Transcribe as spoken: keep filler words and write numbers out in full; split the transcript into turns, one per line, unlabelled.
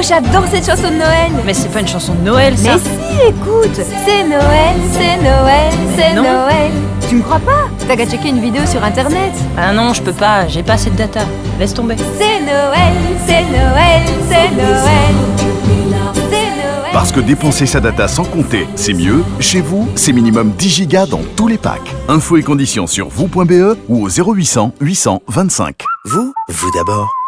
j'adore cette chanson de Noël.
Mais c'est pas une chanson de Noël, ça.
Mais si, écoute. C'est Noël, c'est Noël, c'est
Non.
Noël. Tu me crois pas? T'as qu'à checker une vidéo sur internet.
Ah non, je peux pas, j'ai pas assez de data. Laisse tomber.
C'est Noël, c'est Noël, c'est Noël. C'est Noël.
Parce que dépenser sa data sans compter, c'est mieux. Chez vous, c'est minimum dix gigas dans tous les packs. Infos et conditions sur vous point b e ou au zéro huit cents huit cents vingt-cinq.
Vous, vous d'abord.